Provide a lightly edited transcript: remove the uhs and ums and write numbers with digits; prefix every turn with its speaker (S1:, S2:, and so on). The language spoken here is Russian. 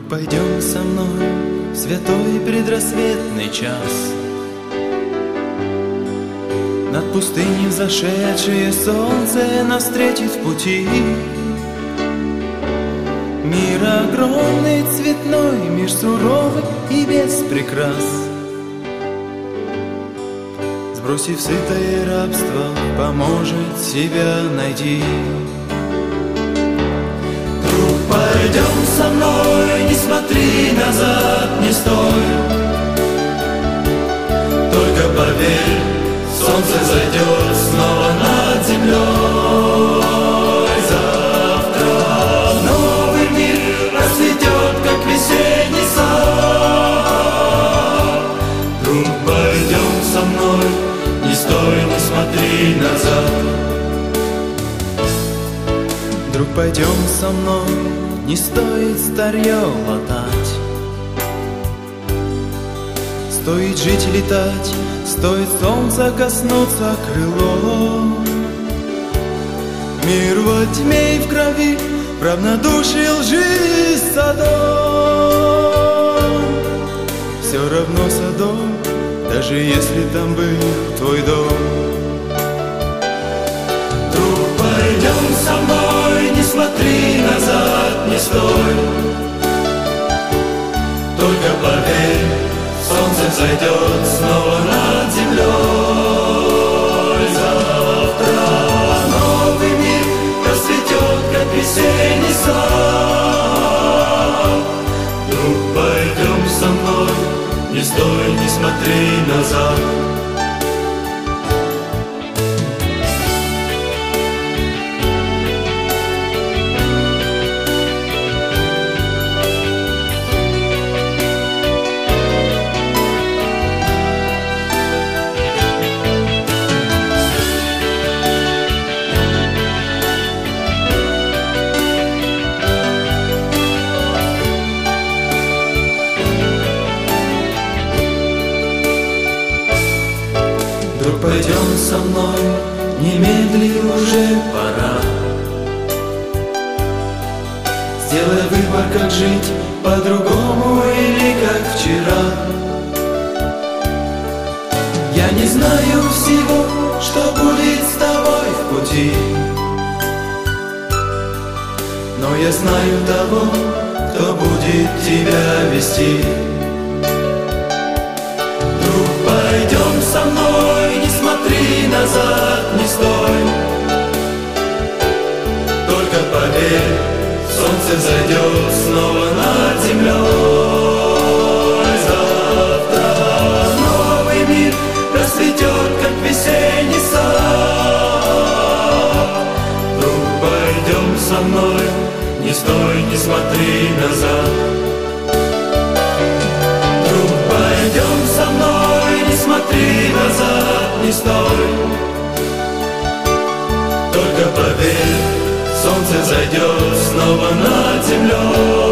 S1: пойдем со мной в святой предрассветный час. Над пустыней взошедшее солнце нас встретит в пути. Мир огромный, цветной, мир суровый и без прикрас. Сбросив сытое рабство, поможет себя найти. Друг, пойдем со мной, не смотри назад, не стой. Только поверь, солнце зайдет снова над землей. Завтра новый мир расцветет, как весенний сад. Друг, пойдем со мной, не стой, не смотри назад. Друг, пойдем со мной, не стоит старье латать. Стоит жить, летать, стоит солнца коснуться крылом. Мир во тьме и в крови, в равнодушии лжи садом. Все равно садом, даже если там был твой дом. Друг, пойдем со мной, не смотри назад, не стой. Только поверь, солнце зайдет снова над землей. Завтра новый мир расцветет, как весенний сад. Друг, пойдем со мной, не стой, не смотри назад. Друг, пойдем со мной, немедли, уже пора. Сделай выбор, как жить, по-другому или как вчера. Я не знаю всего, что будет с тобой в пути, но я знаю того, кто будет тебя вести. Друг, пойдем со мной, не смотри назад, не стой. Только поверь, солнце зайдет снова над землей. Завтра новый мир расцветет, как весенний сад. Друг, пойдем со мной, не стой, не смотри назад. Друг, пойдем со мной, не смотри назад, не стой. Только поверь, солнце зайдет снова над землей.